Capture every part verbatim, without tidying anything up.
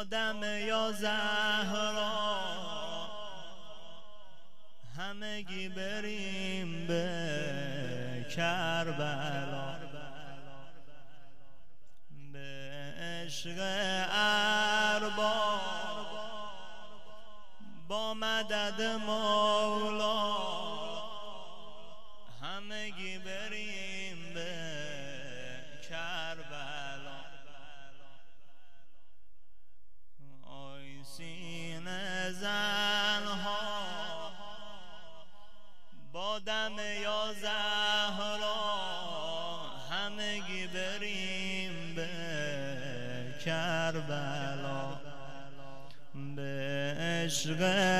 دم یا زهرا همگی بریم به کربلا، به عشق ارباب با مدد مولا، همگی بریم به کربلا. آی سینه زنها با دم یا زهرا همگی بریم به کربلا، به عشق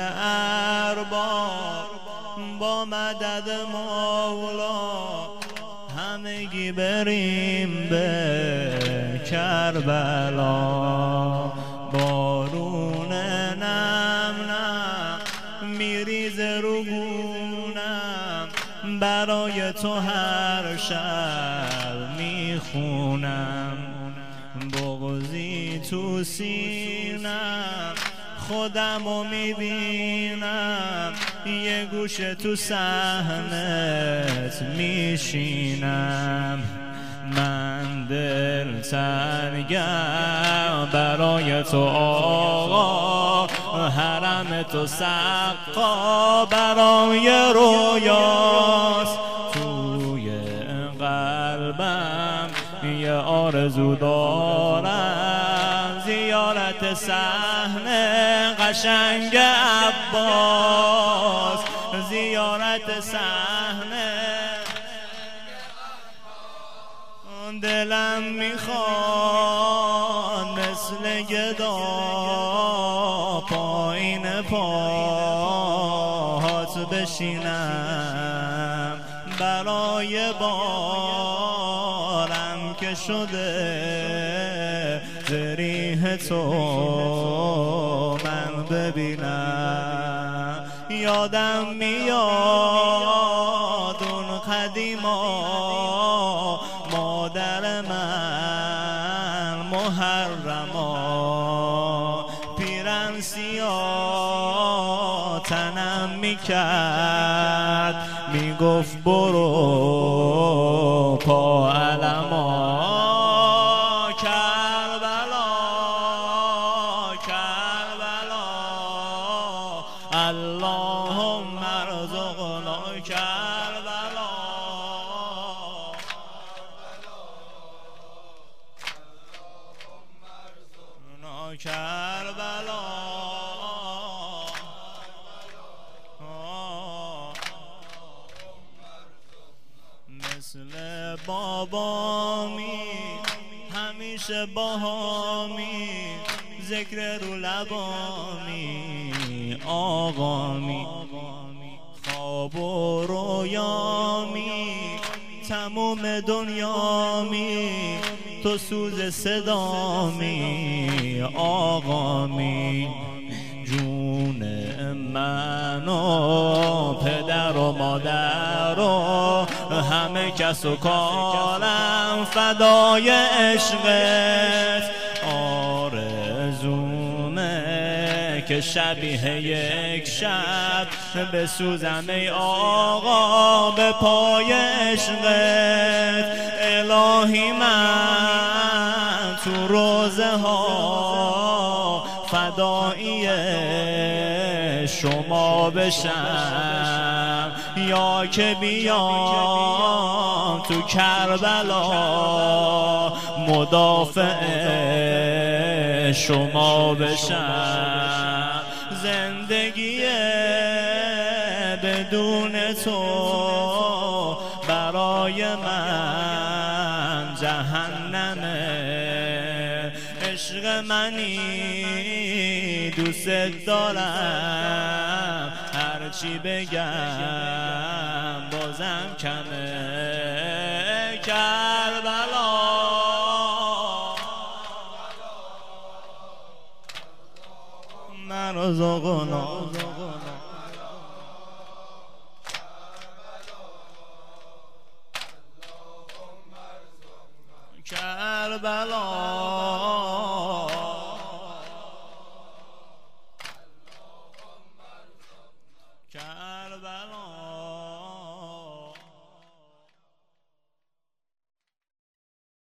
ارباب با مدد مولا، همگی بریم به کربلا. بارون نم نم میریزه رو گونم، برای تو هر شب میخونم. بغضی تو سینم خودمو میبینم، یه گوشه تو صحنت میشینم. من دل تنگم برای تو آقا، حرم تو سقا برای رویاست. توی قلبم یه آرزو دارم، زیارت صحنه قشنگ عباس، زیارت صحنه. دلم میخواد مثل گدا پایین پاهات بشینم، برای بارم که شده ذریح تو من ببینم. یادم میاد اون قدیما، مادر من محرما پیرن سیاه تنم میکرد، میگفت برو پا علما. کربلا کربلا اللهم ارزقنا کربلا. کربلا مثل بابامی همیشه باهامی، ذکر رو لبامی آقامی. خواب و رویامی تموم دنیامی، تو سوز صدامی آقامی. جون من و پدر و مادر و همه کس و کارم فدای عشقت. آرزومه که شبیه یک شب بسوزم ای آقا به پای عشقت. الهی من تو روزه ها فدایی شما بشم، یا که بیام تو کربلا مدافع شما بشم. زندگی بدون تو برای من جهنمه. عشق منی دوست دارم، هرچی بگم بازم کمه. کربلا من رزقنا کربلا